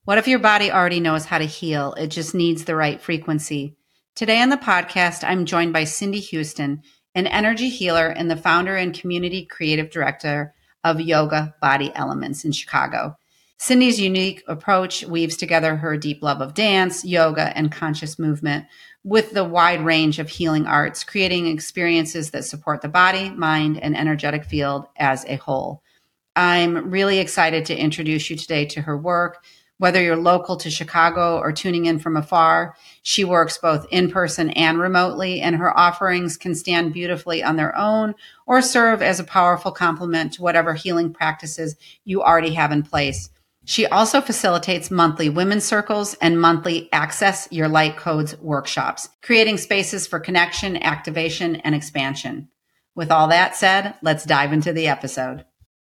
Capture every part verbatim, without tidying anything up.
What if your body already knows how to heal? It just needs the right frequency. Today on the podcast, I'm joined by Cindy Houston, an energy healer and the founder and community creative director of Yoga Body Elements in Chicago. Cindy's unique approach weaves together her deep love of dance, yoga, and conscious movement with the wide range of healing arts, creating experiences that support the body, mind, and energetic field as a whole. I'm really excited to introduce you today to her work. Whether you're local to Chicago or tuning in from afar, she works both in person and remotely, and her offerings can stand beautifully on their own or serve as a powerful complement to whatever healing practices you already have in place. She also facilitates monthly women's circles and monthly Access Your Light Codes workshops, creating spaces for connection, activation, and expansion. With all that said, let's dive into the episode.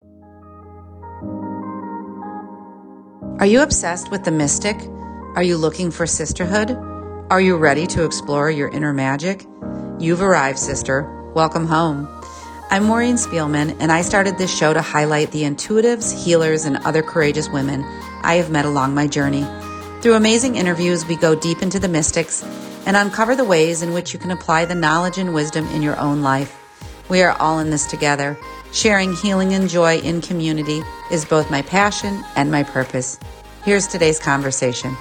Are you obsessed with the mystic? Are you looking for sisterhood? Are you ready to explore your inner magic? You've arrived, sister. Welcome home. I'm Maureen Spielman, and I started this show to highlight the intuitives, healers, and other courageous women I have met along my journey. Through amazing interviews, we go deep into the mystics and uncover the ways in which you can apply the knowledge and wisdom in your own life. We are all in this together. Sharing healing and joy in community is both my passion and my purpose. Here's today's conversation.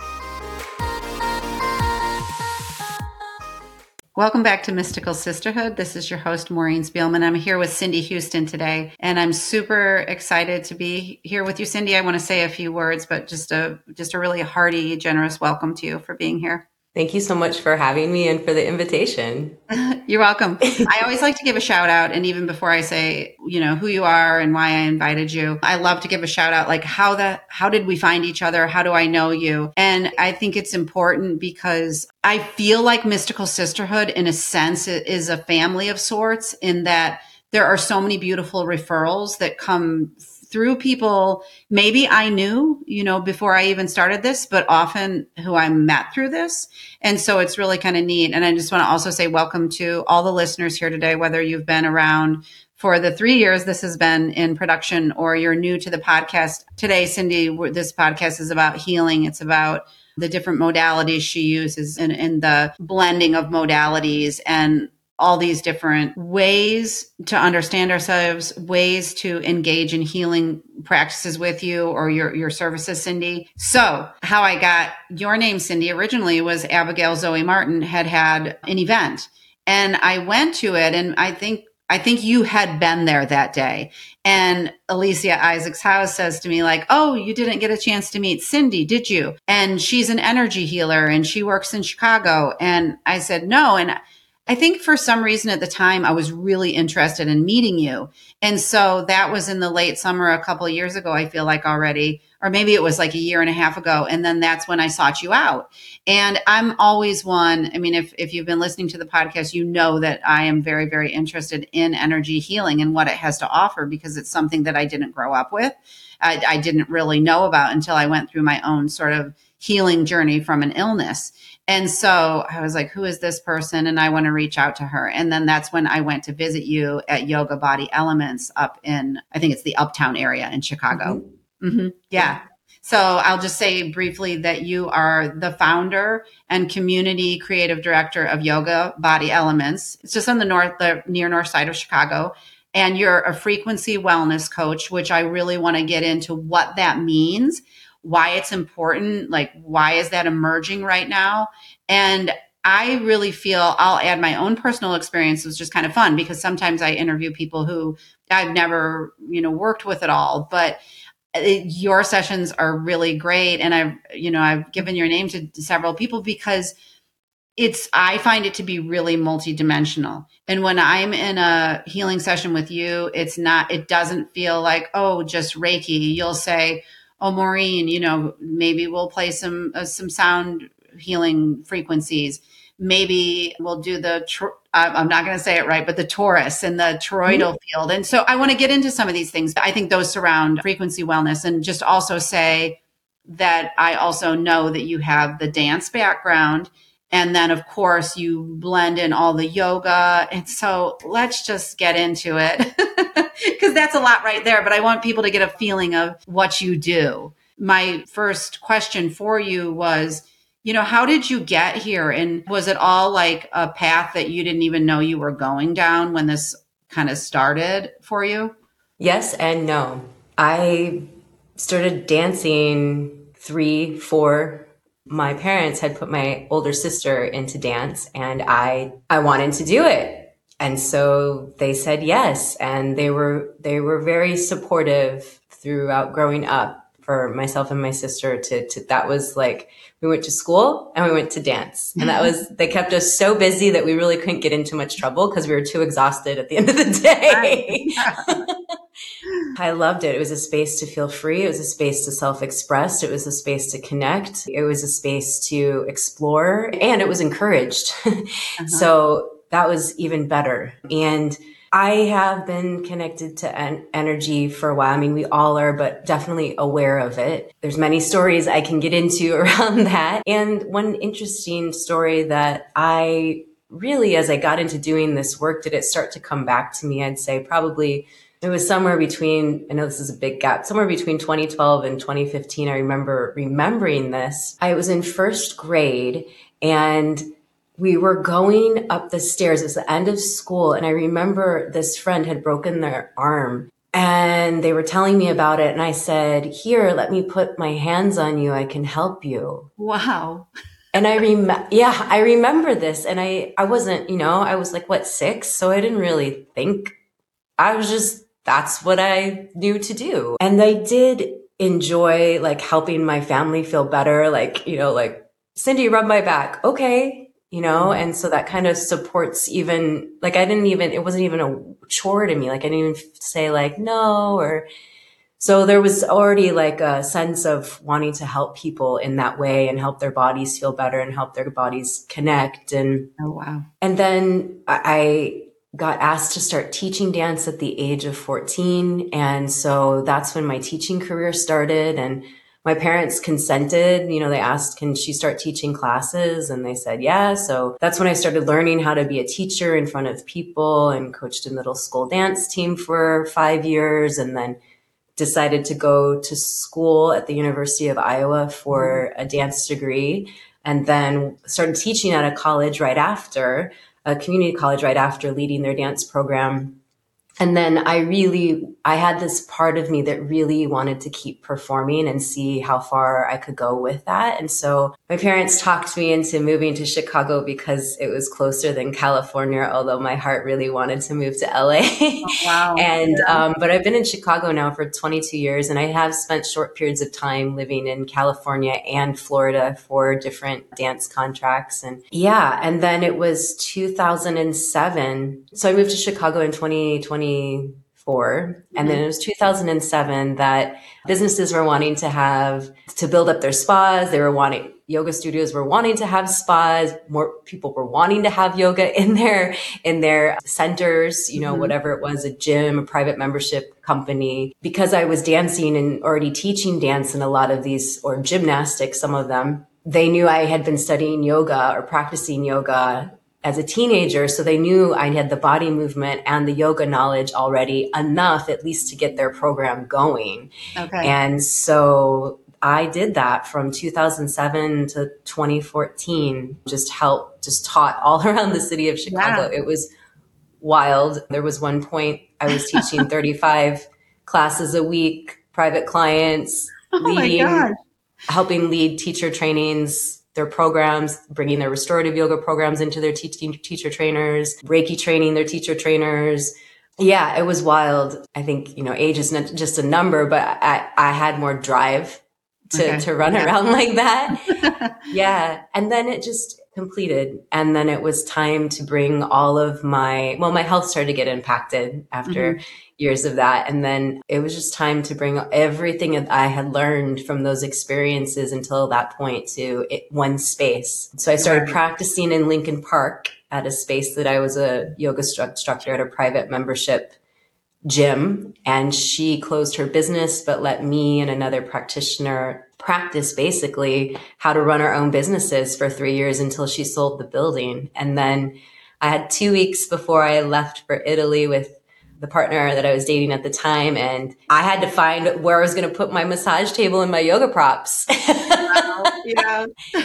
Welcome back to Mystical Sisterhood. This is your host, Maureen Spielman. I'm here with Cindy Houston today, and I'm super excited to be here with you, Cindy. I want to say a few words, but just a just a really hearty, generous welcome to you for being here. Thank you so much for having me and for the invitation. You're welcome. I always like to give a shout out. And even before I say, you know, who you are and why I invited you, I love to give a shout out, like how the, how did we find each other? How do I know you? And I think it's important because I feel like Mystical Sisterhood, in a sense, is a family of sorts, in that there are so many beautiful referrals that come through people maybe I knew, you know, before I even started this, but often who I met through this. And so it's really kind of neat. And I just want to also say welcome to all the listeners here today, whether you've been around for the three years this has been in production or you're new to the podcast. Today, Cindy, this podcast is about healing. It's about the different modalities she uses and, and the blending of modalities and all these different ways to understand ourselves, ways to engage in healing practices with you or your, your services, Cindy. So how I got your name, Cindy, originally was Abigail Zoe Martin had had an event, and I went to it, and I think I think you had been there that day. And Alicia Isaacs House says to me, like, oh, you didn't get a chance to meet Cindy, did you? And she's an energy healer and she works in Chicago. And I said, no. And I think for some reason at the time, I was really interested in meeting you. And so that was in the late summer, a couple of years ago, I feel like already, or maybe it was like a year and a half ago. And then that's when I sought you out. And I'm always one, I mean, if, if you've been listening to the podcast, you know that I am very, very interested in energy healing and what it has to offer, because it's something that I didn't grow up with. I, I didn't really know about until I went through my own sort of healing journey from an illness. And so I was like, who is this person? And I want to reach out to her. And then that's when I went to visit you at Yoga Body Elements up in, I think it's the Uptown area in Chicago. Mm-hmm. Mm-hmm. Yeah. So I'll just say briefly that you are the founder and community creative director of Yoga Body Elements. It's just on the north, the near north side of Chicago. And you're a frequency wellness coach, which I really want to get into what that means, why it's important, like why is that emerging right now? And I really feel, I'll add my own personal experience. It was just kind of fun because sometimes I interview people who I've never, you know, worked with at all, but it, your sessions are really great. And I've, you know, I've given your name to several people because it's, I find it to be really multidimensional. And when I'm in a healing session with you, it's not, it doesn't feel like, oh, just Reiki. You'll say, oh, Maureen, you know, maybe we'll play some, uh, some sound healing frequencies. Maybe we'll do the, tr- I'm not going to say it right, but the torus and the toroidal mm-hmm. field. And so I want to get into some of these things. I think those surround frequency wellness, and just also say that I also know that you have the dance background. And then, of course, you blend in all the yoga. And so let's just get into it because that's a lot right there. But I want people to get a feeling of what you do. my first question for you was, you know, how did you get here? And was it all like a path that you didn't even know you were going down when this kind of started for you? Yes and no. I started dancing three, four. My parents had put my older sister into dance, and I I wanted to do it. And so they said yes, and they were they were very supportive throughout growing up for myself and my sister to, to that was like, we went to school and we went to dance. And that was, they kept us so busy that we really couldn't get into much trouble because we were too exhausted at the end of the day. I loved it. It was a space to feel free. It was a space to self-express. It was a space to connect. It was a space to explore, and it was encouraged. Uh-huh. So that was even better. And I have been connected to en- energy for a while. I mean, we all are, but definitely aware of it. There's many stories I can get into around that. And one interesting story that I really, as I got into doing this work, did it start to come back to me? I'd say probably it was somewhere between, I know this is a big gap, somewhere between twenty twelve and twenty fifteen. I remember remembering this. I was in first grade and we were going up the stairs. It was the end of school. And I remember this friend had broken their arm and they were telling me about it. And I said, here, let me put my hands on you. I can help you. Wow. And I rem, yeah, I remember this. And I, I wasn't, you know, I was like, what, six? So I didn't really think. I was just, that's what I knew to do. And I did enjoy like helping my family feel better. Like, you know, like, Cindy, rub my back. Okay. You know, and so that kind of supports even, like, I didn't even, it wasn't even a chore to me. Like, I didn't even say like, no, or, so there was already like a sense of wanting to help people in that way and help their bodies feel better and help their bodies connect. And, oh, wow. And then I got asked to start teaching dance at the age of fourteen. And so that's when my teaching career started. And my parents consented, you know, they asked, can she start teaching classes? And they said, yeah. So that's when I started learning how to be a teacher in front of people and coached a middle school dance team for five years. And then decided to go to school at the University of Iowa for a dance degree. And then started teaching at a college right after, a community college right after, leading their dance program. And then I really, I had this part of me that really wanted to keep performing and see how far I could go with that. And so my parents talked me into moving to Chicago because it was closer than California, although my heart really wanted to move to L A. Oh, wow. And, yeah. um, but I've been in Chicago now for twenty-two years, and I have spent short periods of time living in California and Florida for different dance contracts. And yeah, and then it was two thousand seven. So I moved to Chicago in twenty twenty-four. And then it was two thousand seven that businesses were wanting to have, to build up their spas. They were wanting, yoga studios were wanting to have spas. More people were wanting to have yoga in their, in their centers, you know, mm-hmm. whatever it was, a gym, a private membership company. Because I was dancing and already teaching dance in a lot of these, or gymnastics, some of them, they knew I had been studying yoga or practicing yoga as a teenager. So they knew I had the body movement and the yoga knowledge already enough, at least to get their program going. Okay. And so I did that from two thousand seven to twenty fourteen, just helped, just taught all around the city of Chicago. Yeah. It was wild. There was one point I was teaching thirty-five classes a week, private clients, oh leading, helping lead teacher trainings, their programs, bringing their restorative yoga programs into their teaching teacher trainers, Reiki training their teacher trainers. Yeah, it was wild. I think, you know, age is not just a number, but I, I had more drive to, okay. to run yeah. around like that. Yeah. And then it just completed. And then it was time to bring all of my, well, my health started to get impacted after mm-hmm. years of that. And then it was just time to bring everything that I had learned from those experiences until that point to it, one space. So I started right. practicing in Lincoln Park at a space that I was a yoga stru- instructor at a private membership gym. And she closed her business, but let me and another practitioner practice basically how to run our own businesses for three years until she sold the building. And then I had two weeks before I left for Italy with the partner that I was dating at the time. And I had to find where I was going to put my massage table and my yoga props. Wow. Yeah.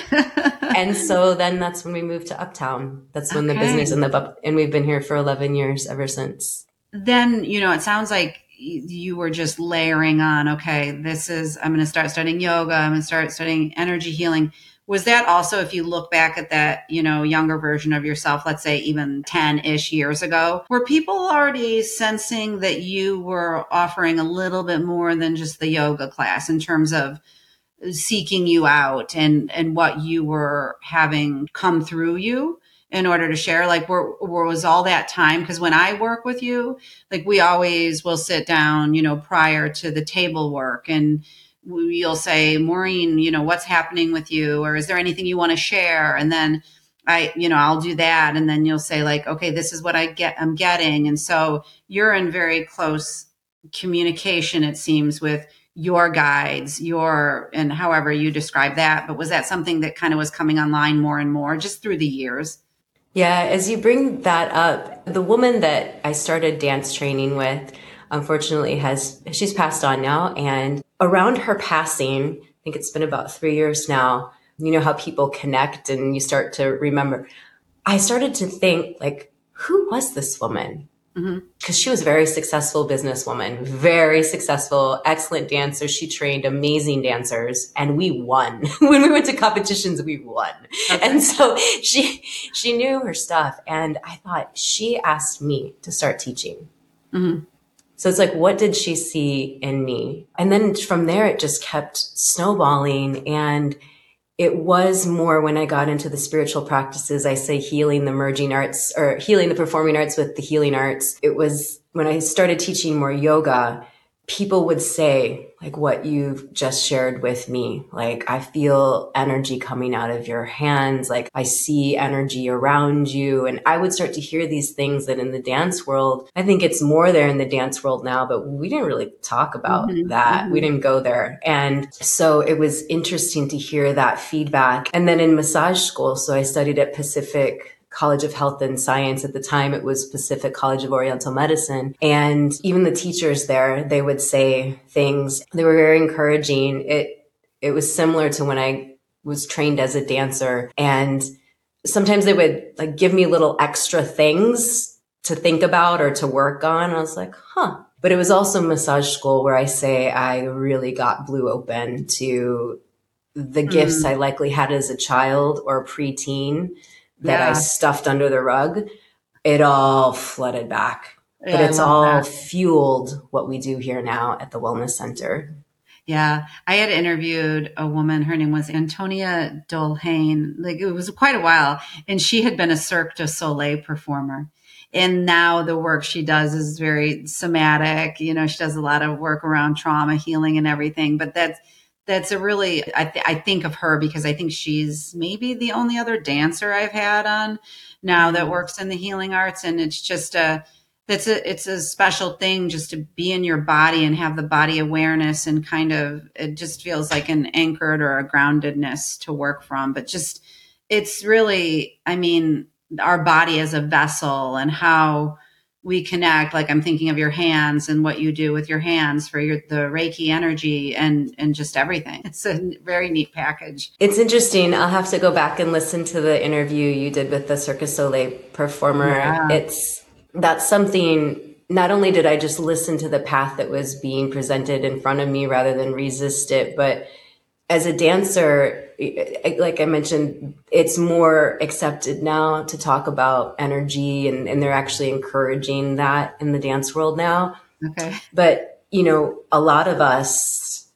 And so then that's when we moved to Uptown. That's when Okay. the business and the, and we've been here for eleven years ever since. Then, you know, it sounds like you were just layering on, okay, this is, I'm going to start studying yoga. I'm going to start studying energy healing. Was that also, if you look back at that, you know, younger version of yourself, let's say even ten-ish years ago, were people already sensing that you were offering a little bit more than just the yoga class in terms of seeking you out and, and what you were having come through you in order to share? Like, where, where was all that time? Because when I work with you, like, we always will sit down, you know, prior to the table work, and you'll say, Maureen, you know, what's happening with you? Or is there anything you want to share? And then I, you know, I'll do that. And then you'll say like, okay, this is what I get, I'm getting. And so you're in very close communication, it seems, with your guides, your, and however you describe that. But was that something that kind of was coming online more and more just through the years? Yeah, as you bring that up, the woman that I started dance training with, unfortunately has, she's passed on now. And around her passing, I think it's been about three years now, you know how people connect and you start to remember. I started to think like, who was this woman? Because mm-hmm. she was a very successful businesswoman, very successful, excellent dancer. She trained amazing dancers, and we won. When we went to competitions, we won. Okay. And so she she knew her stuff. And I thought, she asked me to start teaching. Mm-hmm. So it's like, what did she see in me? And then from there, it just kept snowballing. And it was more when I got into the spiritual practices, I say healing the merging arts or healing the performing arts with the healing arts. It was when I started teaching more yoga, people would say like what you've just shared with me. Like, I feel energy coming out of your hands. Like, I see energy around you. And I would start to hear these things that in the dance world, I think it's more there in the dance world now, but we didn't really talk about mm-hmm, that. Mm-hmm. We didn't go there. And so it was interesting to hear that feedback. And then in massage school, so I studied at Pacific College of Health and Science. At the time, it was Pacific College of Oriental Medicine. And even the teachers there, they would say things. They were very encouraging. It, it was similar to when I was trained as a dancer. And sometimes they would like give me little extra things to think about or to work on. I was like, huh. But it was also massage school where I say I really got blew open to the mm. gifts I likely had as a child or preteen that yeah. I stuffed under the rug. It all flooded back. Yeah, but it's all that. Fueled what we do here now at the Wellness Center. Yeah. I had interviewed a woman, her name was Antonia Dolhane. Like, it was quite a while. And she had been a Cirque du Soleil performer. And now the work she does is very somatic. You know, she does a lot of work around trauma healing and everything. But that's, That's a really, I, th- I think of her because I think she's maybe the only other dancer I've had on now that works in the healing arts. And it's just a, that's a, it's a special thing just to be in your body and have the body awareness and kind of, it just feels like an anchored or a groundedness to work from. But just, it's really, I mean, our body as a vessel and how we connect. Like, I'm thinking of your hands and what you do with your hands for your, the Reiki energy and, and just everything. It's a very neat package. It's interesting. I'll have to go back and listen to the interview you did with the Cirque du Soleil performer. Yeah. It's, that's something, not only did I just listen to the path that was being presented in front of me rather than resist it, but as a dancer, like I mentioned, it's more accepted now to talk about energy, and, and they're actually encouraging that in the dance world now. Okay. But, you know, a lot of us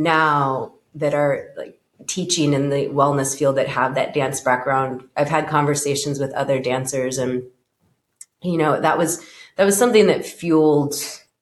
now that are like teaching in the wellness field that have that dance background, I've had conversations with other dancers, and, you know, that was, that was something that fueled,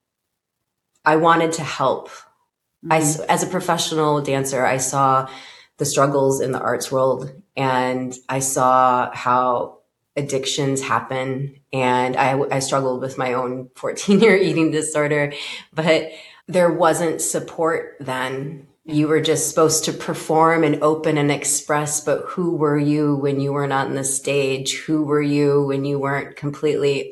I wanted to help. Mm-hmm. I, as a professional dancer, I saw the struggles in the arts world, and I saw how addictions happen. And I, I struggled with my own fourteen year eating disorder, but there wasn't support then. You were just supposed to perform and open and express, but who were you when you were not on the stage? Who were you when you weren't completely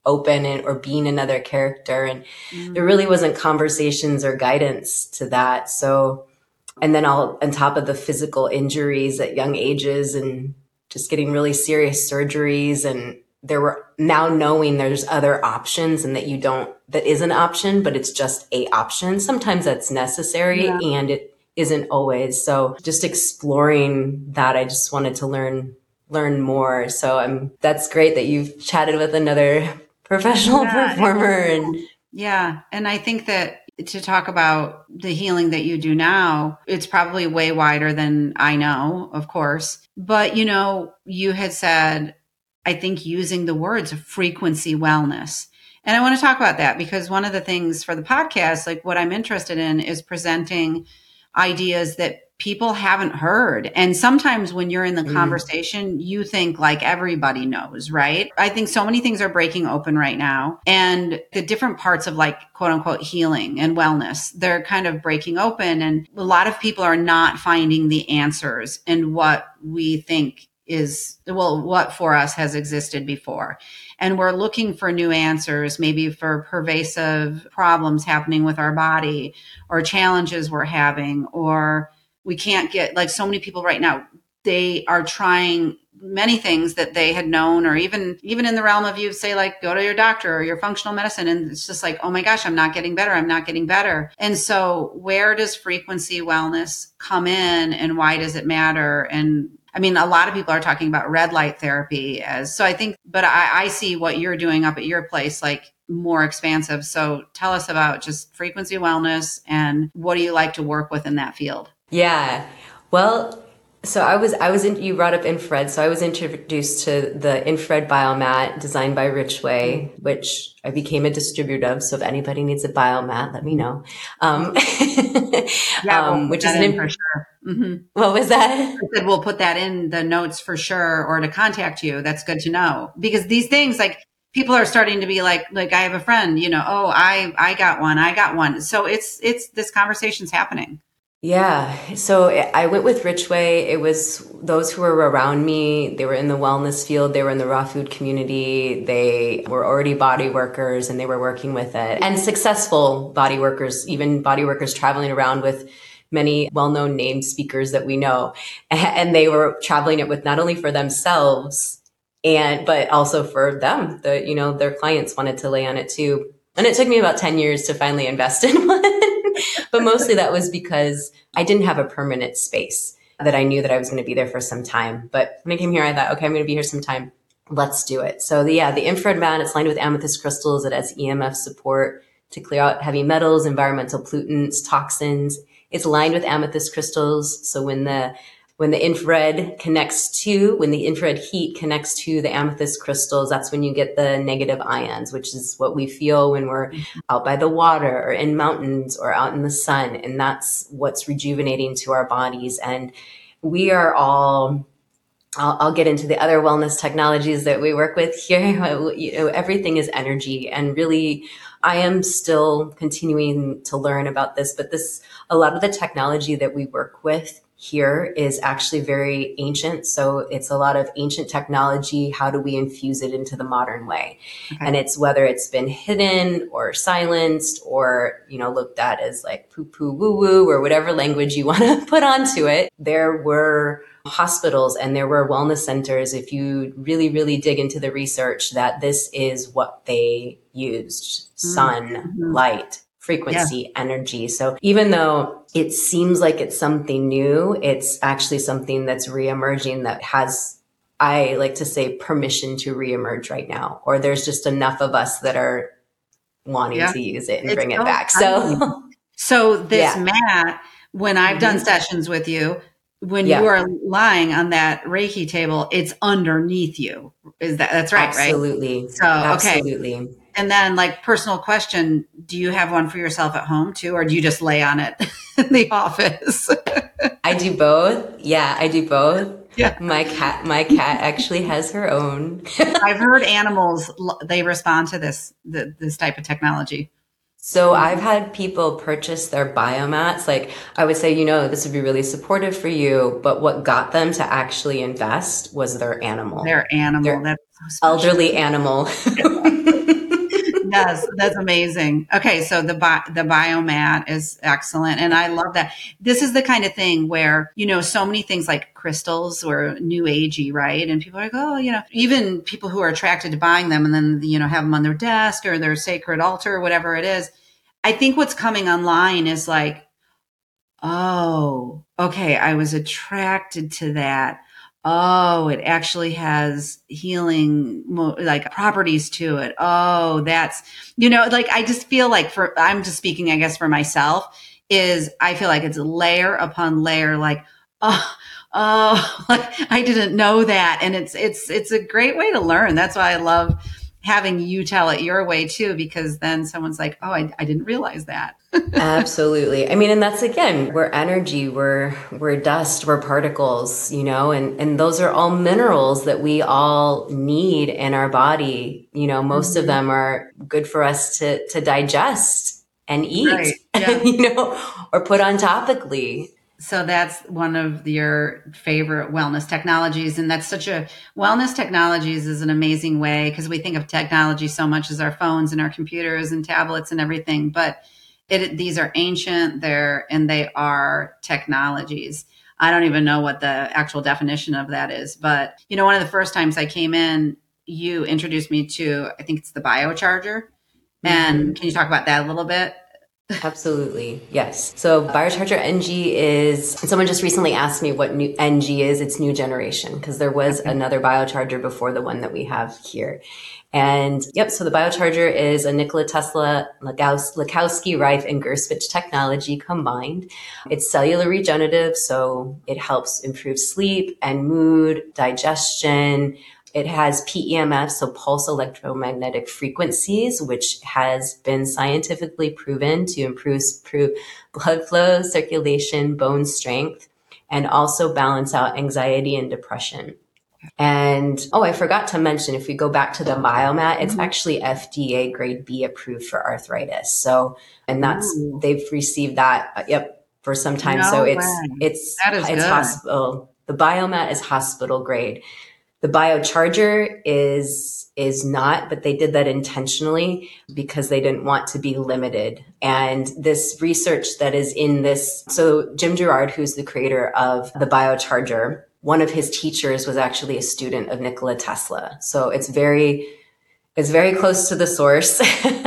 open and, or being another character. And Mm. there really wasn't conversations or guidance to that. So, and then all on top of the physical injuries at young ages and just getting really serious surgeries. And there were now knowing there's other options and that you don't, that is an option, but it's just a option. Sometimes that's necessary Yeah. and it isn't always. So just exploring that, I just wanted to learn, learn more. So I'm, that's great that you've chatted with another professional Yeah. performer. And yeah. And I think that to talk about the healing that you do now, it's probably way wider than I know, of course. But, you know, you had said, I think using the words frequency wellness. And I want to talk about that because one of the things for the podcast, like what I'm interested in is presenting ideas that people haven't heard. And sometimes when you're in the Mm. conversation, you think like everybody knows, right? I think so many things are breaking open right now. And the different parts of like quote unquote healing and wellness, they're kind of breaking open. And a lot of people are not finding the answers in what we think is, well, what for us has existed before. And we're looking for new answers, maybe for pervasive problems happening with our body or challenges we're having, or we can't get, like so many people right now, they are trying many things that they had known, or even, even in the realm of you say like, go to your doctor or your functional medicine. And it's just like, oh my gosh, I'm not getting better. I'm not getting better. And so where does frequency wellness come in and why does it matter? And I mean, a lot of people are talking about red light therapy as, so I think, but I, I see what you're doing up at your place, like more expansive. So tell us about just frequency wellness and what do you like to work with in that field? Yeah. Well, so I was, I was in, you brought up infrared. So I was introduced to the infrared biomat designed by Richway, mm-hmm. which I became a distributor of. So if anybody needs a biomat, let me know. Um, yeah, um we'll which is an, in for sure. Mm-hmm. What was that? I said, we'll put that in the notes for sure, or to contact you. That's good to know because these things like people are starting to be like, like I have a friend, you know, oh, I, I got one, I got one. So it's, it's, this conversation's happening. Yeah. So I went with Richway. It was those who were around me. They were in the wellness field. They were in the raw food community. They were already body workers and they were working with it, and successful body workers, even body workers traveling around with many well-known named speakers that we know. And they were traveling it with not only for themselves and, but also for them, the, you know, their clients wanted to lay on it too. And it took me about ten years to finally invest in one. But mostly that was because I didn't have a permanent space that I knew that I was going to be there for some time. But when I came here, I thought, okay, I'm going to be here some time. Let's do it. So the, yeah, the infrared mat, it's lined with amethyst crystals. It has E M F support to clear out heavy metals, environmental pollutants, toxins. It's lined with amethyst crystals. So when the When the infrared connects to, when the infrared heat connects to the amethyst crystals, that's when you get the negative ions, which is what we feel when we're out by the water or in mountains or out in the sun. And that's what's rejuvenating to our bodies. And we are all, I'll, I'll get into the other wellness technologies that we work with here. You know, everything is energy. And really, I am still continuing to learn about this, but this, a lot of the technology that we work with here is actually very ancient. So it's a lot of ancient technology. How do we infuse it into the modern way? Okay. And it's whether it's been hidden or silenced or, you know, looked at as like poo poo woo woo or whatever language you want to put onto it. There were hospitals and there were wellness centers, if you really, really dig into the research, that this is what they used. Sun, mm-hmm. light, frequency, yeah. energy. So even though it seems like it's something new, it's actually something that's reemerging that has, I like to say, permission to reemerge right now. Or there's just enough of us that are wanting yeah. to use it and it's bring it back. So, so this yeah. mat, when I've done mm-hmm. sessions with you, when yeah. you are lying on that Reiki table, it's underneath you. Is that, that's right, Absolutely. right? So, Absolutely. Okay. And then like personal question, do you have one for yourself at home too? Or do you just lay on it in the office? I do both. Yeah, I do both. Yeah. My cat, my cat actually has her own. I've heard animals, they respond to this, the, this type of technology. So I've had people purchase their biomats. Like I would say, you know, this would be really supportive for you. But what got them to actually invest was their animal. Their animal. Their, That's So elderly animal. Yes, that's amazing. Okay, so the bi- the biomat is excellent, and I love that. This is the kind of thing where, you know, so many things like crystals were new agey, right? And people are like, oh, you know, even people who are attracted to buying them and then, you know, have them on their desk or their sacred altar or whatever it is. I think what's coming online is like, oh, okay, I was attracted to that. Oh, it actually has healing like properties to it. Oh, that's, you know, like I just feel like for, I'm just speaking, I guess, for myself, is I feel like it's layer upon layer, like, oh, oh, like I didn't know that. And it's, it's, it's a great way to learn. That's why I love having you tell it your way too, because then someone's like, oh, I, I didn't realize that. Absolutely. I mean, and that's again, we're energy, we're we're dust, we're particles, you know, and and those are all minerals that we all need in our body. You know, most mm-hmm. of them are good for us to to digest and eat, right. Yeah. You know, or put on topically. So that's one of your favorite wellness technologies. And that's such a wellness technologies is an amazing way, because we think of technology so much as our phones and our computers and tablets and everything. But it, these are ancient, they're, and they are technologies. I don't even know what the actual definition of that is. But, you know, one of the first times I came in, you introduced me to, I think it's the biocharger. Mm-hmm. And can you talk about that a little bit? Absolutely. Yes. So Biocharger N G is, someone just recently asked me what new N G is. It's new generation, because there was okay. another biocharger before the one that we have here. And yep, so the biocharger is a Nikola Tesla, Lakowski, Rife, and Gersvich technology combined. It's cellular regenerative, so it helps improve sleep and mood, digestion. It has P E M F, so pulse electromagnetic frequencies, which has been scientifically proven to improve, improve blood flow, circulation, bone strength, and also balance out anxiety and depression. And, oh, I forgot to mention, if we go back to the biomat, it's mm-hmm. actually F D A grade B approved for arthritis. So, and that's, Ooh. They've received that, uh, yep, for some time. No so it's, way. it's, that is it's good. hospital. The biomat is hospital grade. The biocharger is, is not, but they did that intentionally because they didn't want to be limited. And this research that is in this, so Jim Girard, who's the creator of the biocharger, one of his teachers was actually a student of Nikola Tesla. So it's very, it's very close to the source.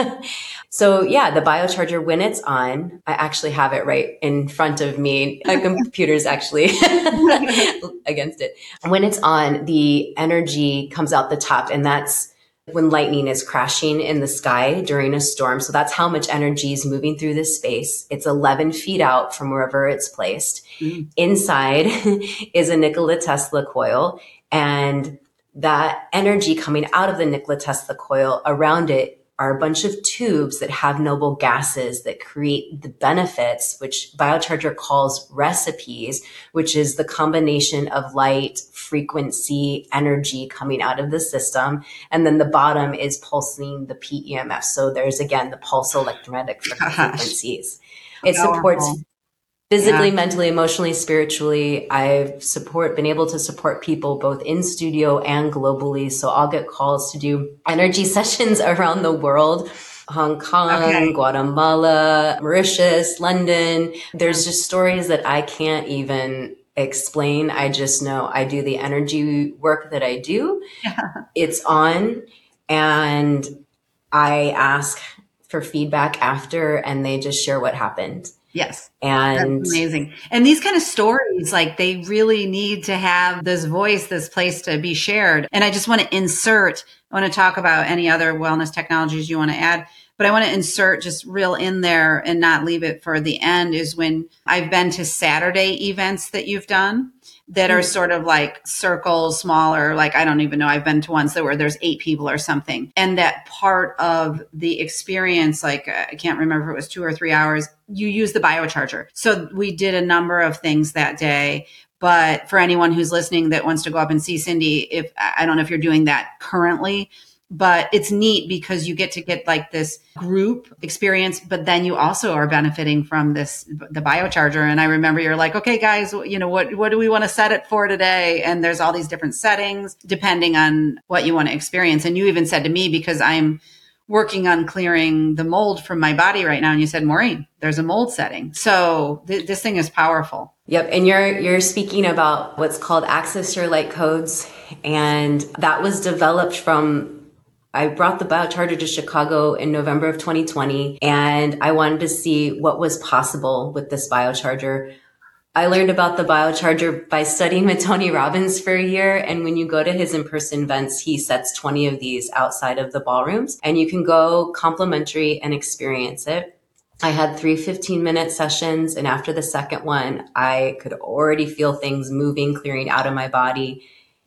So yeah, the biocharger, when it's on, I actually have it right in front of me. My computer's actually against it. When it's on, the energy comes out the top, and that's when lightning is crashing in the sky during a storm. So that's how much energy is moving through this space. It's eleven feet out from wherever it's placed. Mm. Inside is a Nikola Tesla coil, and that energy coming out of the Nikola Tesla coil, around it are a bunch of tubes that have noble gases that create the benefits, which Biocharger calls recipes, which is the combination of light, frequency, energy coming out of the system. And then the bottom is pulsing the P E M F. So there's, again, the pulse electromagnetic frequencies. It supports physically, yeah. mentally, emotionally, spiritually. I've support been able to support people both in studio and globally. So I'll get calls to do energy sessions around the world. Hong Kong, okay. Guatemala, Mauritius, London. There's just stories that I can't even explain. I just know I do the energy work that I do. Yeah. It's on, and I ask for feedback after, and they just share what happened. Yes. And that's amazing. And these kind of stories, like, they really need to have this voice, this place to be shared. And I just want to insert, I want to talk about any other wellness technologies you want to add, but I want to insert just real in there and not leave it for the end, is when I've been to Saturday events that you've done that are sort of like circles, smaller, like, I don't even know. I've been to ones that where there's eight people or something. And that part of the experience, like, I can't remember if it was two or three hours, you use the biocharger. So we did a number of things that day. But for anyone who's listening that wants to go up and see Cindy, if I don't know if you're doing that currently, but it's neat because you get to get like this group experience, but then you also are benefiting from this, the biocharger. And I remember you're like, okay, guys, you know, what, what do we want to set it for today? And there's all these different settings depending on what you want to experience. And you even said to me, because I'm working on clearing the mold from my body right now. And you said, Maureen, there's a mold setting. So th- this thing is powerful. Yep. And you're, you're speaking about what's called Access Your Light Codes. And that was developed from, I brought the biocharger to Chicago in November of twenty twenty, and I wanted to see what was possible with this biocharger. I learned about the biocharger by studying with Tony Robbins for a year. And when you go to his in-person events, he sets twenty of these outside of the ballrooms, and you can go complimentary and experience it. I had three fifteen minute sessions. And after the second one, I could already feel things moving, clearing out of my body.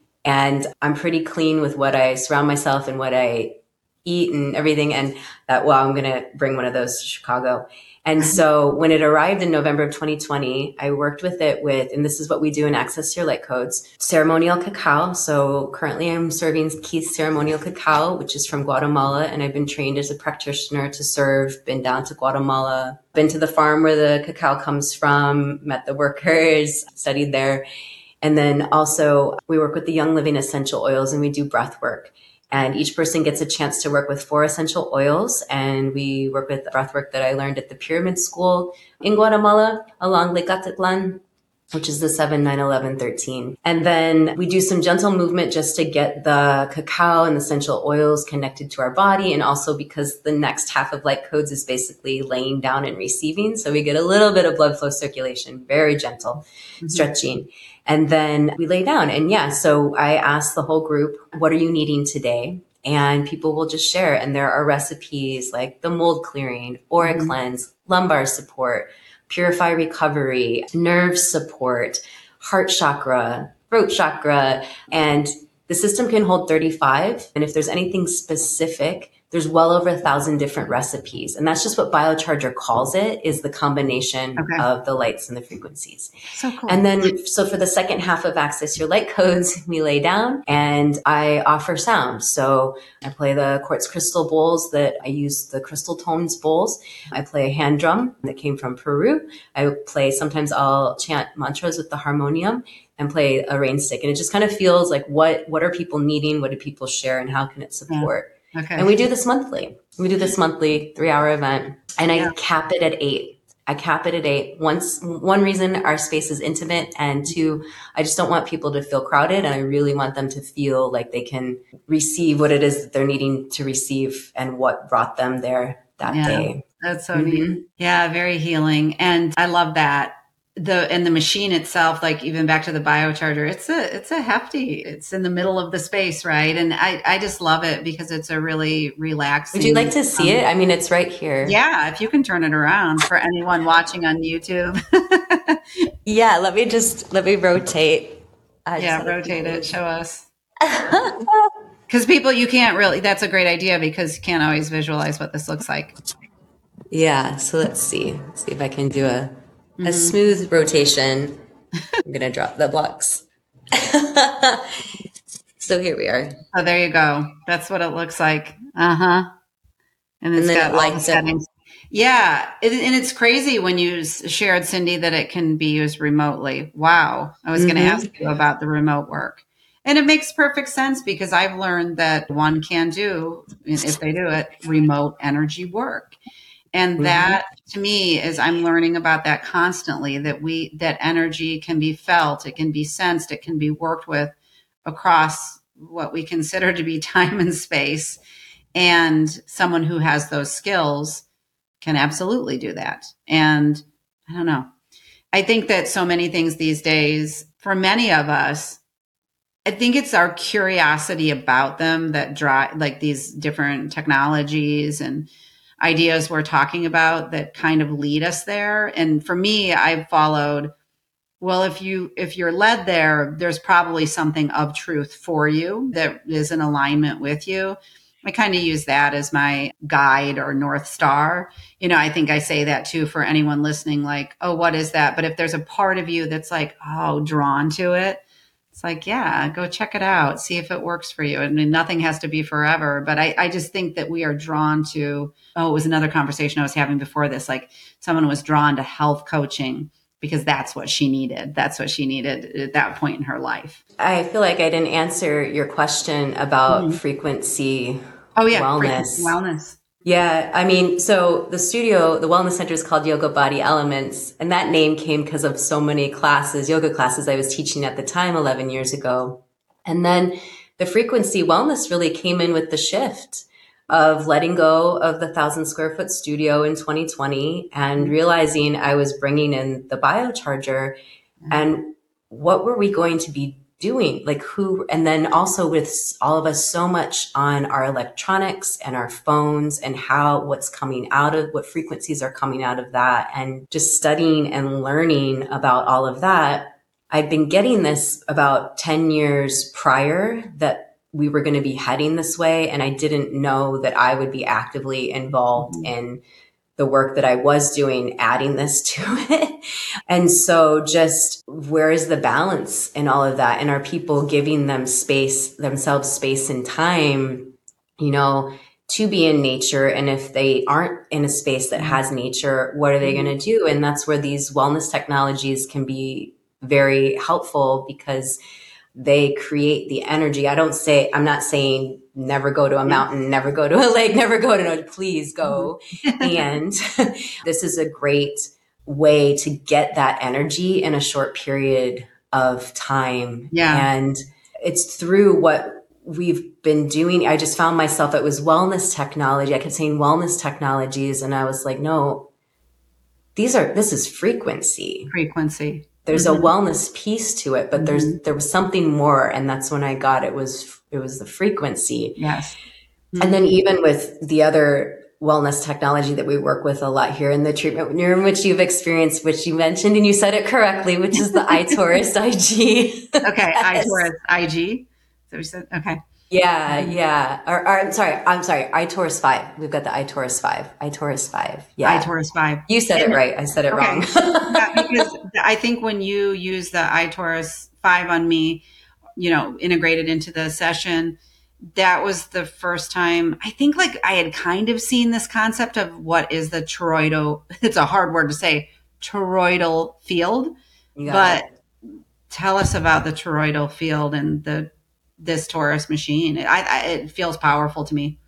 And I'm pretty clean with what I surround myself and what I eat and everything. And that, well, I'm going to bring one of those to Chicago. And so when it arrived in November of twenty twenty, I worked with it with, and this is what we do in Access Your Light Codes, ceremonial cacao. So currently I'm serving Keith's ceremonial cacao, which is from Guatemala. And I've been trained as a practitioner to serve, been down to Guatemala, been to the farm where the cacao comes from, met the workers, studied there. And then also we work with the Young Living essential oils, and we do breath work. And each person gets a chance to work with four essential oils. And we work with breathwork that I learned at the Pyramid School in Guatemala along Lake Atitlan, which is the seven, nine, eleven, thirteen. And then we do some gentle movement just to get the cacao and the essential oils connected to our body. And also because the next half of Light Codes is basically laying down and receiving. So we get a little bit of blood flow circulation, very gentle, mm-hmm. stretching. And then we lay down. And yeah, so I asked the whole group, what are you needing today? And people will just share. And there are recipes like the mold clearing, aura mm-hmm. cleanse, lumbar support, purify recovery, nerve support, heart chakra, throat chakra. And the system can hold thirty-five. And if there's anything specific, there's well over a thousand different recipes. And that's just what biocharger calls it, is the combination okay. of the lights and the frequencies. So cool. And then, so for the second half of Access Your Light Codes, we lay down and I offer sound. So I play the quartz crystal bowls that I use, the crystal tones bowls. I play a hand drum that came from Peru. I play, sometimes I'll chant mantras with the harmonium and play a rain stick. And it just kind of feels like what, what are people needing? What do people share? And how can it support? Yeah. Okay. And we do this monthly. We do this monthly three hour event, and I yeah. cap it at eight. I cap it at eight. Once, one reason our space is intimate, and two, I just don't want people to feel crowded, and I really want them to feel like they can receive what it is that they're needing to receive and what brought them there that yeah, day. That's so mm-hmm. neat. Yeah, very healing. And I love that. The, and the machine itself, like even back to the biocharger, it's a, it's a hefty, it's in the middle of the space. Right. And I, I just love it because it's a really relaxing. Would you like to see um, it? I mean, it's right here. Yeah. If you can turn it around for anyone watching on YouTube. Yeah. Let me just, let me rotate. I yeah. Rotate it. Show us. Cause people, you can't really, that's a great idea because you can't always visualize what this looks like. Yeah. So let's see, let's see if I can do a, a smooth rotation. I'm going to drop the blocks. So here we are. Oh, there you go. That's what it looks like. Uh-huh. And, it's and then got it all the lights settings. Up. Yeah. It, and it's crazy when you shared, Cindy, that it can be used remotely. Wow. I was mm-hmm. going to ask you about the remote work. And it makes perfect sense because I've learned that one can do, if they do it, remote energy work. And mm-hmm. that to me is I'm learning about that constantly, that we, that energy can be felt, it can be sensed, it can be worked with across what we consider to be time and space. And someone who has those skills can absolutely do that. And I don't know. I think that so many things these days, for many of us, I think it's our curiosity about them that drive, like these different technologies and ideas we're talking about that kind of lead us there. And for me, I've followed, well, if you, if you're led there, there's probably something of truth for you that is in alignment with you. I kind of use that as my guide or North Star. You know, I think I say that too for anyone listening, like, oh, what is that? But if there's a part of you that's like, oh, drawn to it, It's like, yeah, go check it out. See if it works for you. I mean, nothing has to be forever, but I, I just think that we are drawn to, oh, it was another conversation I was having before this. Like someone was drawn to health coaching because that's what she needed. That's what she needed at that point in her life. I feel like I didn't answer your question about mm-hmm. frequency oh, yeah, wellness. Frequency wellness. Yeah, I mean, so the studio, the wellness center is called Yoga Body Elements, and that name came because of so many classes, yoga classes I was teaching at the time eleven years ago. And then the frequency wellness really came in with the shift of letting go of the thousand square foot studio in twenty twenty and realizing I was bringing in the biocharger and what were we going to be doing? Like who, and then also with all of us so much on our electronics and our phones and how what's coming out of, what frequencies are coming out of that, and just studying and learning about all of that. I'd been getting this about ten years prior that we were going to be heading this way. And I didn't know that I would be actively involved mm-hmm. in the work that I was doing, adding this to it. And so just where is the balance in all of that? And are people giving them space, themselves space and time, you know, to be in nature? And if they aren't in a space that has nature, what are they going to do? And that's where these wellness technologies can be very helpful because they create the energy. I don't say, I'm not saying never go to a mountain, never go to a lake, never go to, no, please go. And this is a great way to get that energy in a short period of time. Yeah. And it's through what we've been doing. I just found myself, it was wellness technology. I kept saying wellness technologies. And I was like, no, these are, this is frequency. Frequency. There's mm-hmm. a wellness piece to it, but mm-hmm. there's, there was something more. And that's when I got, it was, it was the frequency. Yes. Mm-hmm. And then even with the other wellness technology that we work with a lot here in the treatment room, which you've experienced, which you mentioned, and you said it correctly, which is the iTaurus I G. Okay. Yes. iTaurus I G. So we said, okay. Yeah, yeah. Or, or I'm sorry, I'm sorry. iTaurus five. We've got the iTaurus five. iTaurus five. Yeah. iTaurus five. You said it right. I said it okay. wrong. Yeah, because I think when you use the iTaurus five on me, you know, integrated into the session, that was the first time I think like I had kind of seen this concept of what is the toroidal, it's a hard word to say, toroidal field, but it. Tell us about the toroidal field and the this Taurus machine. I, I, it feels powerful to me.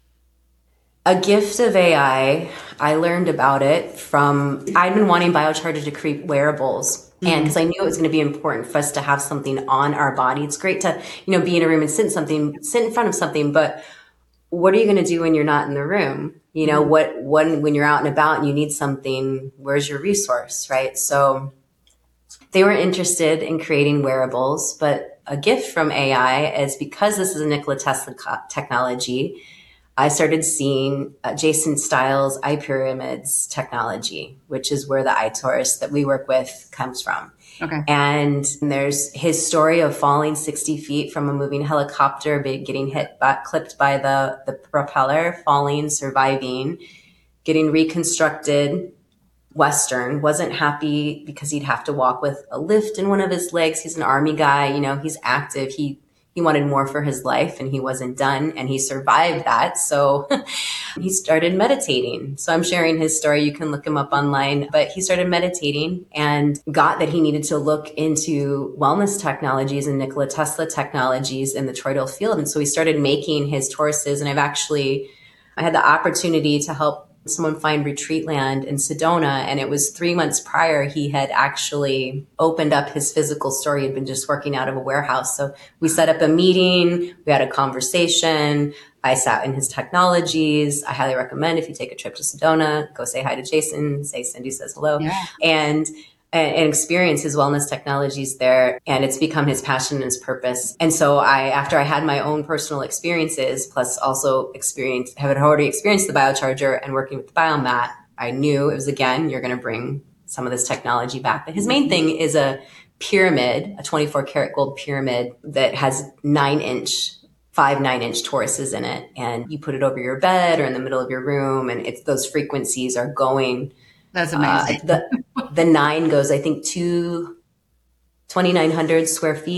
A gift of A I. I learned about it from, I'd been wanting Biocharger to create wearables. Mm-hmm. And because I knew it was going to be important for us to have something on our body. It's great to, you know, be in a room and sit in something, sit in front of something, but what are you going to do when you're not in the room? You know, mm-hmm. what, when, when you're out and about and you need something, where's your resource, right? So they were interested in creating wearables, but a gift from A I is because this is a Nikola Tesla technology, I started seeing uh, Jason Stiles' iPyramids technology, which is where the iTaurus that we work with comes from. Okay. And there's his story of falling sixty feet from a moving helicopter, getting hit, by, clipped by the, the propeller, falling, surviving, getting reconstructed, Western, wasn't happy because he'd have to walk with a lift in one of his legs. He's an army guy, you know, he's active. He, he wanted more for his life and he wasn't done and he survived that. So he started meditating. So I'm sharing his story. You can look him up online, but he started meditating and got that he needed to look into wellness technologies and Nikola Tesla technologies in the toroidal field. And so he started making his Tauruses. And I've actually, I had the opportunity to help someone find retreat land in Sedona. And it was three months prior, he had actually opened up his physical store. He had been just working out of a warehouse. So we set up a meeting. We had a conversation. I sat in his technologies. I highly recommend if you take a trip to Sedona, go say hi to Jason, say Cindy says hello. Yeah. And and experience his wellness technologies there. And it's become his passion and his purpose. And so I, after I had my own personal experiences, plus also experience, have already experienced the biocharger and working with the biomat, I knew it was, again, you're going to bring some of this technology back. But his main thing is a pyramid, a twenty-four karat gold pyramid that has nine inch five nine inch Tauruses in it. And you put it over your bed or in the middle of your room. And it's those frequencies are going. That's amazing. Uh, the, the nine goes, I think, to twenty-nine hundred square feet.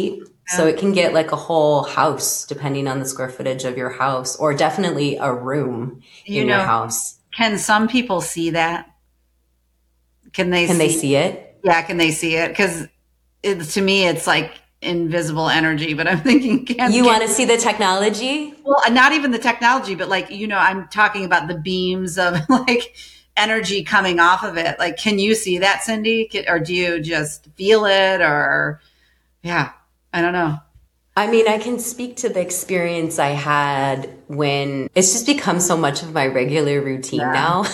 So Yeah. it can get like a whole house depending on the square footage of your house, or definitely a room You in your know, house. can some people see that? Can they Can they see? see it? Yeah, can they see it? Because it, to me, it's like invisible energy. But I'm thinking, can You can want to see the technology? well, not even the technology, but like you know, I'm talking about the beams of like energy coming off of it. Like, can you see that, Cindy? Can, or do you just feel it? Or yeah, I don't know. I mean, I can speak to the experience I had when it's just become so much of my regular routine Yeah. now.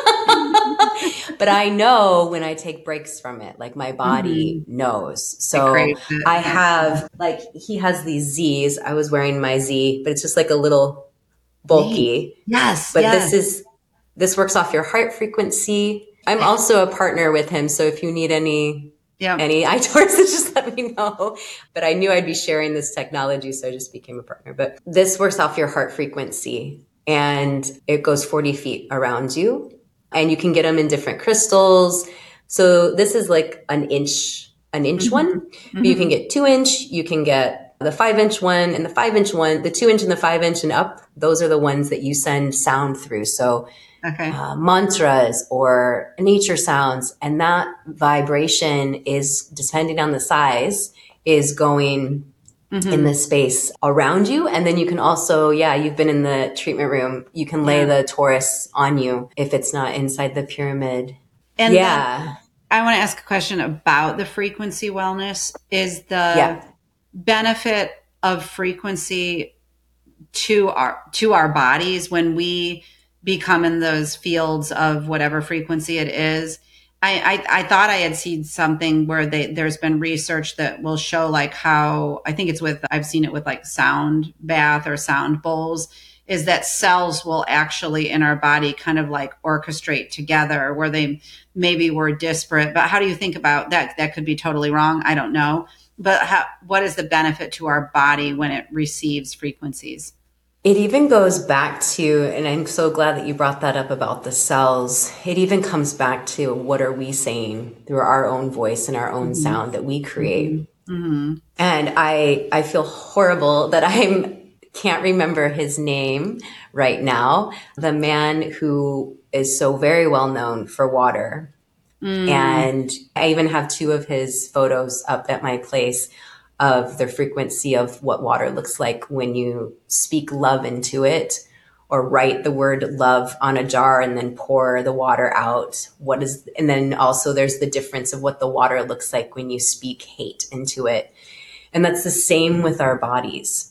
But I know when I take breaks from it, like my body Hmm. knows. It So craves it. I Yeah. have, like, he has these Z's. I was wearing my Z, but it's just like a little Neat. bulky. Yes. But Yes. this is, this works off your heart frequency. I'm also a partner with him. So if you need any, Yeah. any iTorts, just let me know. But I knew I'd be sharing this technology. So I just became a partner. But this works off your heart frequency and it goes forty feet around you. And you can get them in different crystals. So this is like an inch, an inch Hmm. one, but you can Hmm. get two inch, you can get the five inch one and the five inch one, the two inch and the five inch and up. Those are the ones that you send sound through. So Okay. uh, mantras or nature sounds. And that vibration is, depending on the size, is going in Hmm. the space around you. And then you can also, yeah, you've been in the treatment room. You can lay Yeah. the Taurus on you if it's not inside the pyramid. And then Yeah. I want to ask a question about the frequency wellness. Is the Yeah. benefit of frequency to our to our bodies when we become in those fields of whatever frequency it is? I, I, I thought I had seen something where they, there's been research that will show like how I think it's with I've seen it with like sound bath or sound bowls, is that cells will actually in our body kind of like orchestrate together where they maybe were disparate. But how do you think about that? That could be totally wrong. I don't know. But how, what is the benefit to our body when it receives frequencies? It even goes back to, and I'm so glad that you brought that up about the cells. It even comes back to what are we saying through our own voice and our own Hmm. sound that we Hmm. create. Hmm. And I, I feel horrible that I'm can't remember his name right now. The man who is so very well known for water. Mm. And I even have two of his photos up at my place of the frequency of what water looks like when you speak love into it or write the word love on a jar and then pour the water out. What is, and then also there's the difference of what the water looks like when you speak hate into it. And that's the same with our bodies.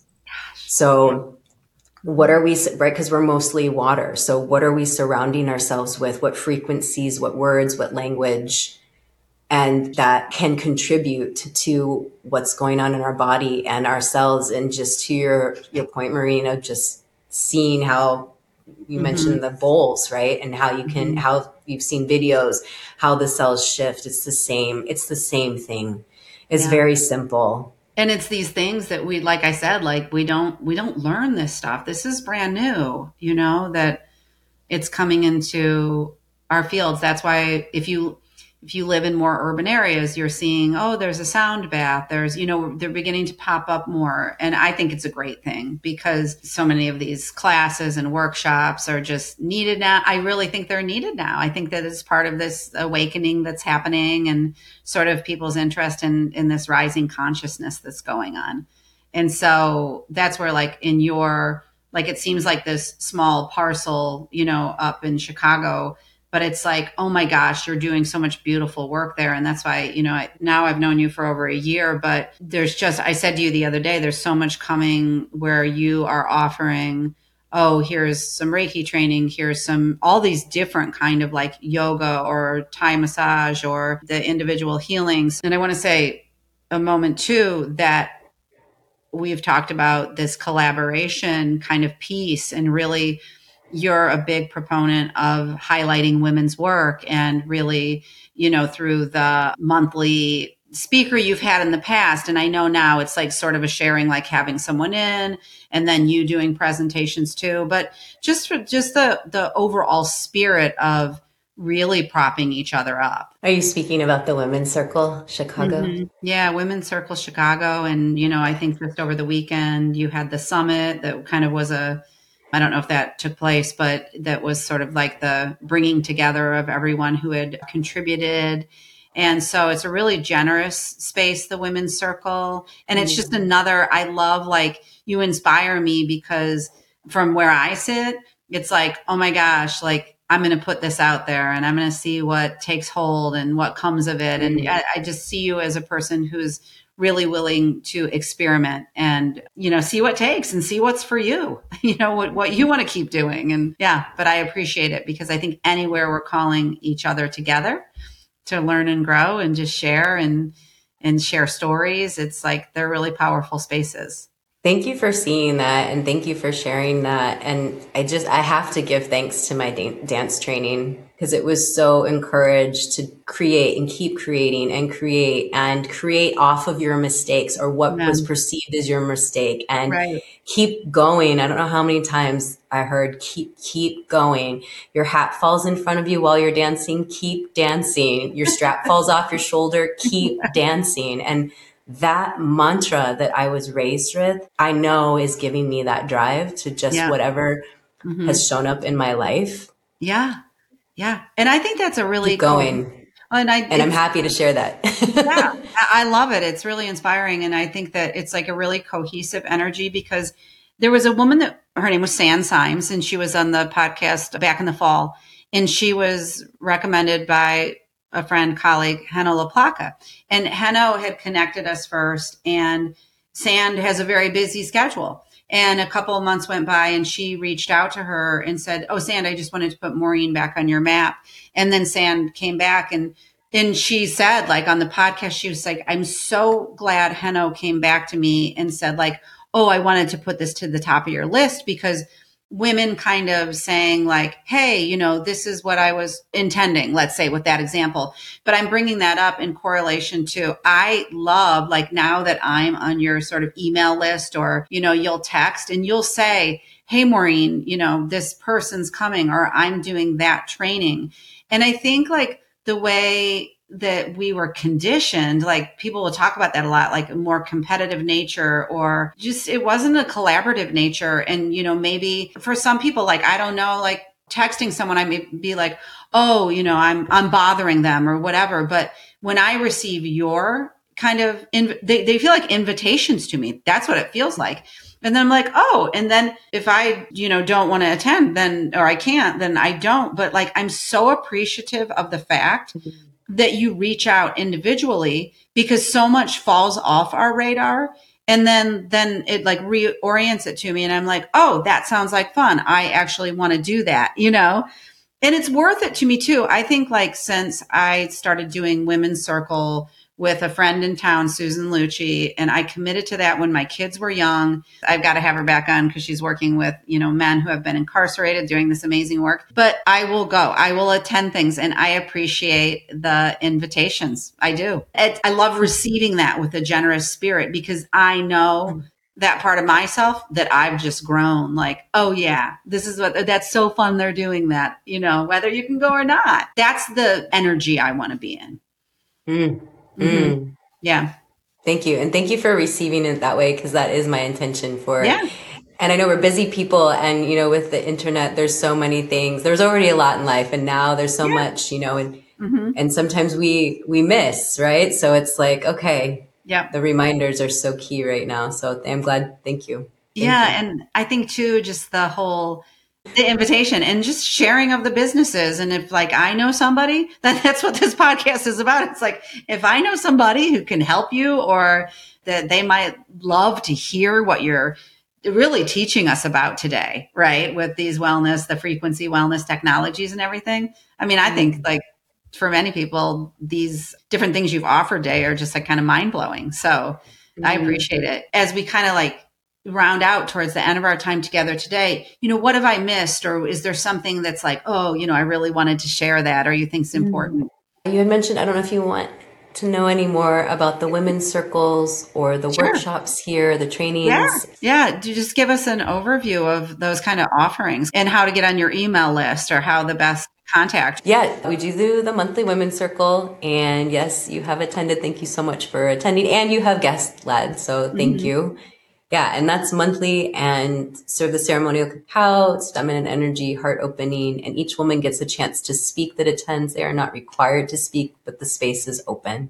So what are we, right? Because we're mostly water. So what are we surrounding ourselves with? What frequencies, what words, what language? And that can contribute to what's going on in our body and our cells. And just to your, your point, Marina, just seeing how you Hmm. mentioned the bowls, right? And how you can, Hmm. how you've seen videos, how the cells shift. It's the same. It's the same thing. It's Yeah. very simple. And it's these things that we, like I said, like we don't, we don't learn this stuff. This is brand new, you know, that it's coming into our fields. That's why if you, if you live in more urban areas, you're seeing, oh, there's a sound bath. There's, you know, they're beginning to pop up more. And I think it's a great thing because so many of these classes and workshops are just needed now. I really think they're needed now. I think that it's part of this awakening that's happening and sort of people's interest in, in this rising consciousness that's going on. And so that's where like in your, like it seems like this small parcel, you know, up in Chicago, but it's like, oh my gosh, you're doing so much beautiful work there. And that's why, you know, I, now I've known you for over a year, but there's just, I said to you the other day, there's so much coming where you are offering, oh, here's some Reiki training, here's some, all these different kind of like yoga or Thai massage or the individual healings. And I want to say a moment too, that we've talked about this collaboration kind of piece and really you're a big proponent of highlighting women's work and really, you know, through the monthly speaker you've had in the past. And I know now it's like sort of a sharing, like having someone in and then you doing presentations too, but just for just the, the overall spirit of really propping each other up. Are you speaking about the Women's Circle Chicago? Mm-hmm. Yeah, Women's Circle Chicago. And, you know, I think just over the weekend, you had the summit that kind of was a, I don't know if that took place, but that was sort of like the bringing together of everyone who had contributed. And so it's a really generous space, the Women's Circle. And it's just another, I love, like, you inspire me because from where I sit, it's like, oh my gosh, like, I'm going to put this out there and I'm going to see what takes hold and what comes of it. And I, I just see you as a person who's really willing to experiment and, you know, see what takes and see what's for you, you know, what, what you want to keep doing. And yeah, but I appreciate it because I think anywhere we're calling each other together to learn and grow and just share and, and share stories, it's like, they're really powerful spaces. Thank you for seeing that. And thank you for sharing that. And I just, I have to give thanks to my da- dance training because it was so encouraged to create and keep creating and create and create off of your mistakes or what Yeah. was perceived as your mistake and Right. keep going. I don't know how many times I heard keep, keep going. Your hat falls in front of you while you're dancing. Keep dancing. Your strap falls off your shoulder. Keep dancing. And that mantra that I was raised with, I know is giving me that drive to just Yeah. whatever Mm-hmm. has shown up in my life. Yeah. Yeah. And I think that's a really Keep going. cool, and I, And I'm happy to share that. yeah, I I love it. It's really inspiring. And I think that it's like a really cohesive energy because there was a woman that her name was San Symes and she was on the podcast back in the fall. And she was recommended by a friend, colleague, Heno LaPlaca. And Heno had connected us first. And Sand has a very busy schedule. And a couple of months went by and she reached out to her and said, oh, Sand, I just wanted to put Maureen back on your map. And then Sand came back and and she said, like, on the podcast, she was like, I'm so glad Heno came back to me and said, like, oh, I wanted to put this to the top of your list because women kind of saying like, hey, you know, this is what I was intending, let's say with that example. But I'm bringing that up in correlation to, I love, like, now that I'm on your sort of email list or, you know, you'll text and you'll say, hey, Maureen, you know, this person's coming or I'm doing that training. And I think like the way that we were conditioned, like people will talk about that a lot, like a more competitive nature or just, it wasn't a collaborative nature. And, you know, maybe for some people, like, I don't know, like texting someone, I may be like, oh, you know, I'm, I'm bothering them or whatever. But when I receive your kind of, inv- they, they feel like invitations to me. That's what it feels like. And then I'm like, oh, and then if I, you know, don't want to attend, then, or I can't, then I don't. But like, I'm so appreciative of the fact that you reach out individually because so much falls off our radar. And then, then it like reorients it to me. And I'm like, oh, that sounds like fun. I actually want to do that, you know? And it's worth it to me too. I think like since I started doing Women's Circle with a friend in town, Susan Lucci, and I committed to that when my kids were young. I've got to have her back on because she's working with, you know, men who have been incarcerated doing this amazing work. But I will go. I will attend things and I appreciate the invitations. I do. It, I love receiving that with a generous spirit because I know that part of myself that I've just grown like, oh yeah, this is what, that's so fun. They're doing that, you know, whether you can go or not. That's the energy I want to be in. Mm. Mm-hmm. Mm. Yeah. Thank you. And thank you for receiving it that way because that is my intention for it. Yeah. And I know we're busy people and, you know, with the internet, there's so many things. There's already a lot in life and now there's so Yeah. much, you know, and Mm-hmm. and sometimes we we miss, right? So it's like, okay, Yeah. the reminders are so key right now. So I'm glad. Thank you. Thank Yeah. you. And I think too, just the whole, the invitation and just sharing of the businesses. And if like, I know somebody, that that's what this podcast is about. It's like, if I know somebody who can help you or that they might love to hear what you're really teaching us about today, right? With these wellness, the frequency wellness technologies and everything. I mean, I think like for many people, these different things you've offered today are just like kind of mind blowing. So mm-hmm. I appreciate it. As we kind of like round out towards the end of our time together today, you know, what have I missed? Or is there something that's like, oh, you know, I really wanted to share that or you think it's important? You had mentioned, I don't know if you want to know any more about the women's circles or the Sure. workshops here, the trainings. Yeah. Yeah. Do just give us an overview of those kind of offerings and how to get on your email list or how the best contact? Yeah, we do do the monthly women's circle. And yes, you have attended. Thank you so much for attending. And you have guest led. So thank Mm-hmm. you. Yeah, and that's monthly, and serve the ceremonial cacao. It's feminine energy, heart opening, and each woman gets a chance to speak that attends. They are not required to speak, but the space is open.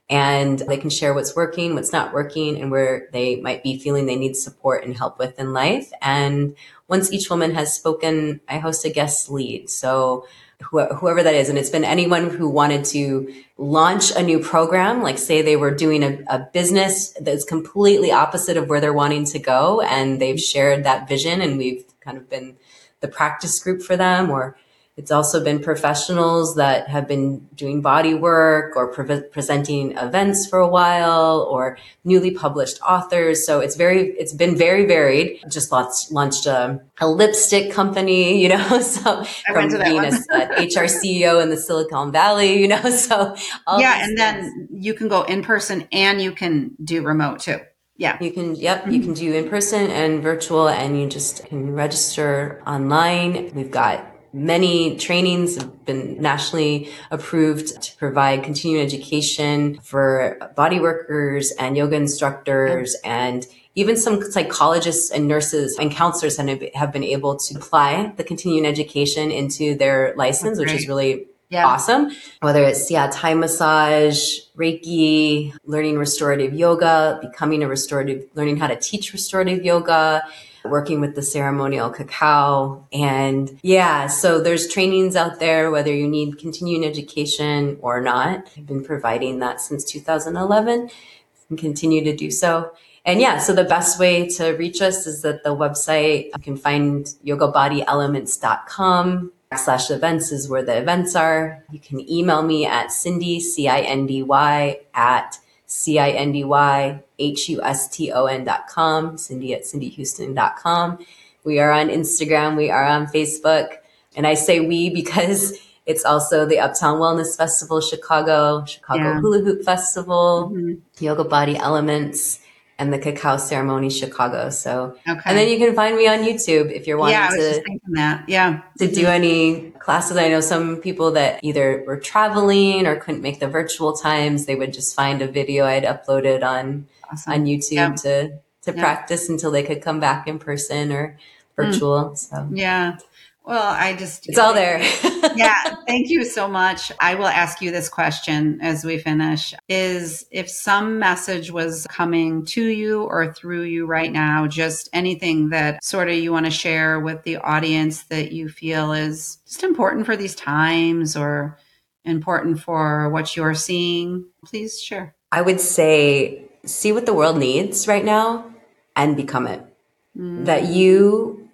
And they can share what's working, what's not working, and where they might be feeling they need support and help with in life. And once each woman has spoken, I host a guest lead. So wh- whoever that is, and it's been anyone who wanted to launch a new program, like say they were doing a, a business that's completely opposite of where they're wanting to go, and they've shared that vision, and we've kind of been the practice group for them. Or it's also been professionals that have been doing body work or pre- presenting events for a while, or newly published authors. So it's very, it's been very varied. Just launched, launched a, a lipstick company, you know, so I went from to that being one. a, an H R C E O in the Silicon Valley, you know, so all Yeah, these and things. then you can go in person and you can do remote too. Yeah. You can, yep, you can do in person and virtual, and you just can register online. We've got many trainings have been nationally approved to provide continuing education for body workers and yoga instructors, and even some psychologists and nurses and counselors have been able to apply the continuing education into their license, which is really Yeah. awesome. Whether it's, yeah, Thai massage, Reiki, learning restorative yoga, becoming a restorative, learning how to teach restorative yoga, working with the ceremonial cacao. And yeah, so there's trainings out there, whether you need continuing education or not. I've been providing that since two thousand eleven and continue to do so. And yeah, so the best way to reach us is that the website, you can find yoga body elements dot com. Slash events is where the events are. You can email me at Cindy, C I N D Y, at C I N D Y H U S T O N dot com, Cindy at Cindy Houston dot com. We are on Instagram. We are on Facebook. And I say we because it's also the Uptown Wellness Festival, Chicago, Chicago Yeah. Hula Hoop Festival, Mhm. Yoga Body Elements, and the Cacao Ceremony Chicago. So, Okay. and then you can find me on YouTube if you're wanting Yeah, I was to, just thinking that. Yeah. to do any classes. I know some people that either were traveling or couldn't make the virtual times. They would just find a video I'd uploaded on, Awesome. on YouTube Yep. to, to Yep. practice until they could come back in person or virtual. Mm. So yeah. Well, I just, it's all there. Yeah. Thank you so much. I will ask you this question as we finish is if some message was coming to you or through you right now, just anything that sort of you want to share with the audience that you feel is just important for these times or important for what you're seeing, please share. I would say, see what the world needs right now and become it. Mm. That you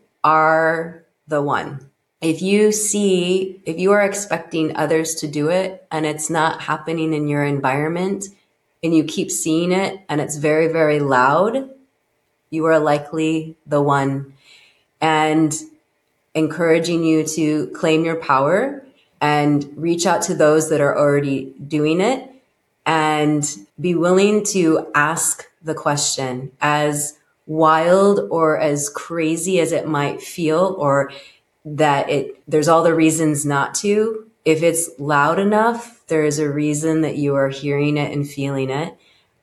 are the one. If you see, if you are expecting others to do it and it's not happening in your environment and you keep seeing it and it's very, very loud, you are likely the one. And encouraging you to claim your power and reach out to those that are already doing it and be willing to ask the question, as wild or as crazy as it might feel, or that it, there's all the reasons not to. If it's loud enough, there is a reason that you are hearing it and feeling it.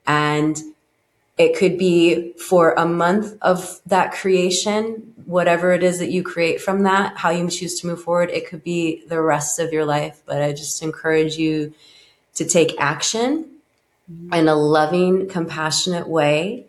And it could be for a month of that creation, whatever it is that you create from that, how you choose to move forward. It could be the rest of your life. But I just encourage you to take action mm-hmm. in a loving, compassionate way,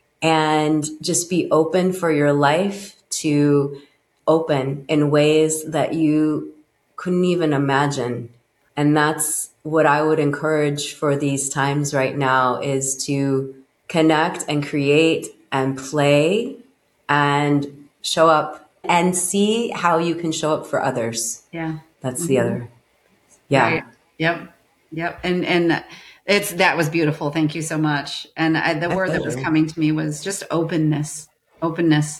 and just be open for your life to open in ways that you couldn't even imagine. And that's what I would encourage for these times right now, is to connect and create and play and show up and see how you can show up for others. Yeah. That's mm-hmm. the other. Yeah. Right. Yep. Yep. And, and it's, that was beautiful. Thank you so much. And I, the My word pleasure. that was coming to me was just openness, openness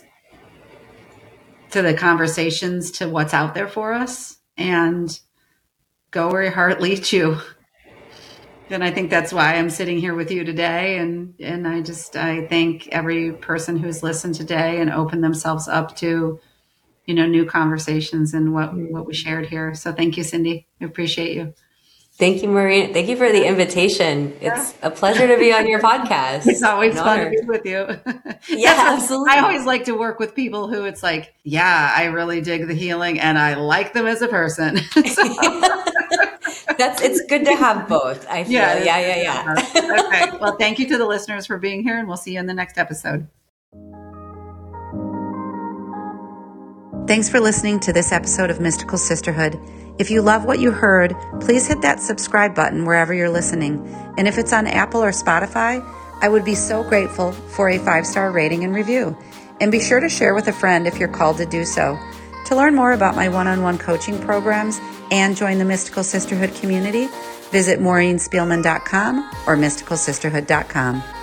to the conversations, to what's out there for us, and go where your heart leads you. And I think that's why I'm sitting here with you today. And, and I just, I thank every person who's listened today and opened themselves up to you know, new conversations and what, what we shared here. So thank you, Cindy. I appreciate you. Thank you, Maureen. Thank you for the invitation. It's a pleasure to be on your podcast. It's always fun to be with you. Yeah, absolutely. I always like to work with people who it's like, yeah, I really dig the healing and I like them as a person. That's, it's good to have both. I feel. Yeah, yeah, yeah. yeah. Okay. Well, thank you to the listeners for being here, and we'll see you in the next episode. Thanks for listening to this episode of Mystical Sisterhood. If you love what you heard, please hit that subscribe button wherever you're listening. And if it's on Apple or Spotify, I would be so grateful for a five-star rating and review. And be sure to share with a friend if you're called to do so. To learn more about my one-on-one coaching programs and join the Mystical Sisterhood community, visit maureen spielman dot com or mystical sisterhood dot com.